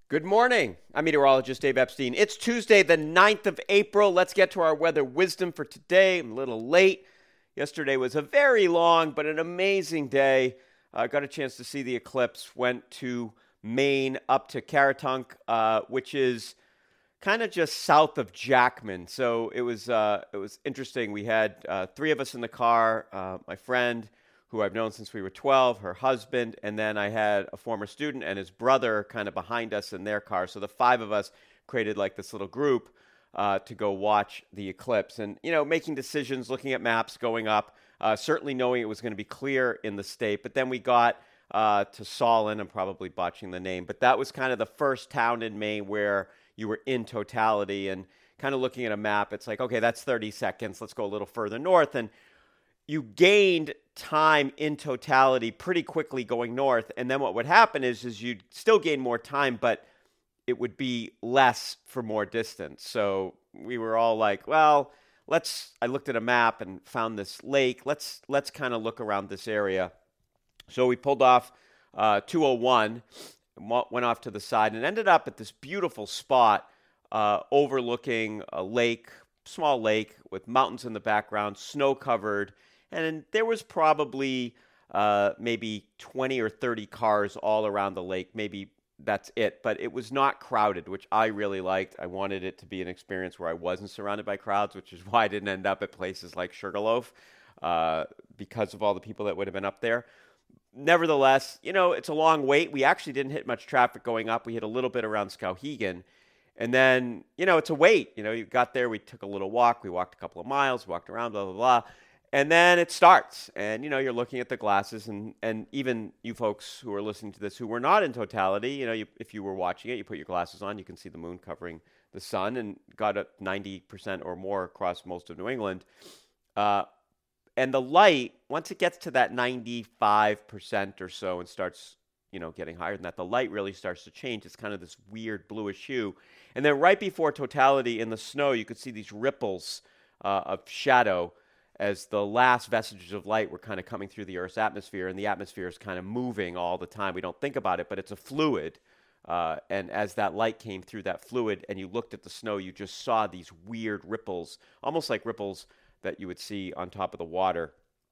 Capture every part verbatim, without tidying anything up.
Good morning. I'm meteorologist Dave Epstein. It's Tuesday, the ninth of April. Let's get to our weather wisdom for today. I'm a little late. Yesterday was a very long but an amazing day. I uh, got a chance to see the eclipse. Went to Maine, up to Caratunk, uh, which is kind of just south of Jackman. So it was uh, it was interesting. We had uh, three of us in the car. Uh, my friend, who I've known since we were twelve, her husband, and then I had a former student and his brother kind of behind us in their car. So the five of us created like this little group uh, to go watch the eclipse. And, you know, making decisions, looking at maps, going up, uh, certainly knowing it was going to be clear in the state. But then we got uh, to Solon. I'm probably botching the name. But that was kind of the first town in Maine where you were in totality and kind of looking at a map. It's like, okay, that's thirty seconds. Let's go a little further north. And you gained time in totality pretty quickly going north. And then what would happen is, is you'd still gain more time, but it would be less for more distance. So we were all like, well, let's, I looked at a map and found this lake. Let's, let's kind of look around this area. So we pulled off uh, two oh one, went off to the side and ended up at this beautiful spot uh, overlooking a lake, small lake with mountains in the background, snow covered. And there was probably uh, maybe twenty or thirty cars all around the lake. Maybe that's it. But it was not crowded, which I really liked. I wanted it to be an experience where I wasn't surrounded by crowds, which is why I didn't end up at places like Sugarloaf uh, because of all the people that would have been up there. Nevertheless, you know, it's a long wait. We actually didn't hit much traffic going up. We hit a little bit around Skowhegan. And then, you know, it's a wait. You know, you got there. We took a little walk. We walked a couple of miles, walked around, blah, blah, blah. And then it starts, and, you know, you're looking at the glasses, and, and even you folks who are listening to this who were not in totality, you know, you, if you were watching it, you put your glasses on, you can see the moon covering the sun, and got up ninety percent or more across most of New England. Uh, and the light, once it gets to that ninety-five percent or so and starts, you know, getting higher than that, the light really starts to change. It's kind of this weird bluish hue. And then right before totality in the snow, you could see these ripples uh, of shadow as the last vestiges of light were kind of coming through the Earth's atmosphere, and the atmosphere is kind of moving all the time. We don't think about it, but it's a fluid. Uh, and as that light came through that fluid and you looked at the snow, you just saw these weird ripples, almost like ripples that you would see on top of the water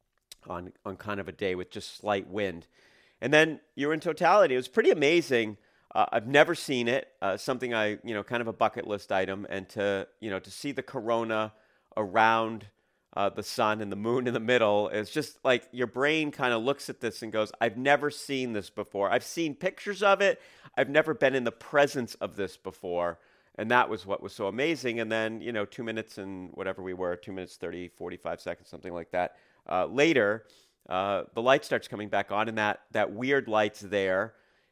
on, on kind of a day with just slight wind. And then you're in totality. It was pretty amazing. Uh, I've never seen it, uh, something I, you know, kind of a bucket list item. And to, you know, to see the corona around Uh, the sun and the moon in the middle, it's just like your brain kind of looks at this and goes, I've never seen this before. I've seen pictures of it. I've never been in the presence of this before. And that was what was so amazing. And then, you know, two minutes and whatever we were, two minutes, thirty, forty-five seconds, something like that. Uh, later, uh, the light starts coming back on, and that, that weird light's there.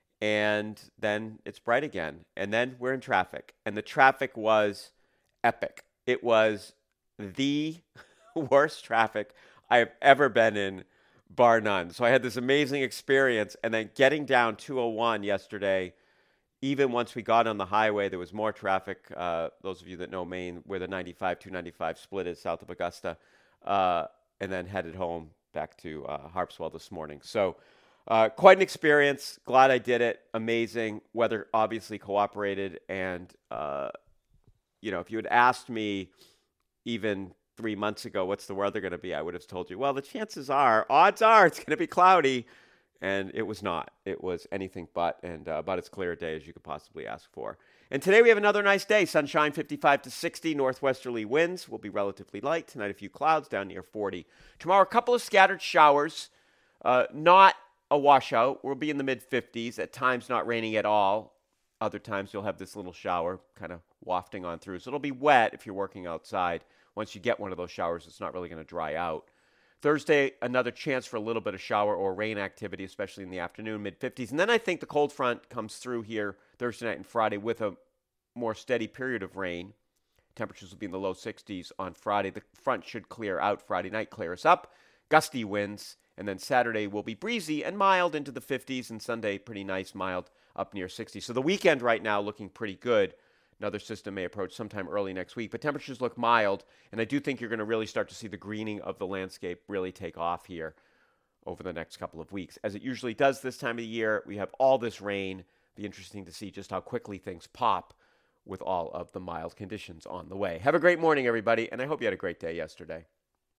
And then it's bright again. And then we're in traffic. And the traffic was epic. It was the worst traffic I've ever been in, bar none. So I had this amazing experience, and then getting down two oh one yesterday, even once we got on the highway, there was more traffic. Uh, those of you that know Maine, where the ninety-five, two ninety-five split is south of Augusta, uh, and then headed home back to uh, Harpswell this morning. So uh, quite an experience. Glad I did it. Amazing. Weather obviously cooperated, and uh, you know, if you had asked me even three months ago, what's the weather going to be? I would have told you, well, the chances are, odds are it's going to be cloudy. And it was not. It was anything but, and uh, about as clear a day as you could possibly ask for. And today we have another nice day. Sunshine, fifty-five to sixty. Northwesterly winds will be relatively light. Tonight, a few clouds down near forty. Tomorrow, a couple of scattered showers. Uh, not a washout. We'll be in the mid fifties. At times, not raining at all. Other times, you'll have this little shower kind of wafting on through. So it'll be wet if you're working outside. Once you get one of those showers, it's not really going to dry out. Thursday, another chance for a little bit of shower or rain activity, especially in the afternoon, mid fifties. And then I think the cold front comes through here Thursday night and Friday with a more steady period of rain. Temperatures will be in the low sixties on Friday. The front should clear out Friday night, clear us up. Gusty winds. And then Saturday will be breezy and mild into the fifties. And Sunday, pretty nice, mild, up near sixty. So the weekend right now looking pretty good. Another system may approach sometime early next week, but temperatures look mild, and I do think you're going to really start to see the greening of the landscape really take off here over the next couple of weeks. As it usually does this time of the year, we have all this rain. Be interesting to see just how quickly things pop with all of the mild conditions on the way. Have a great morning, everybody, and I hope you had a great day yesterday.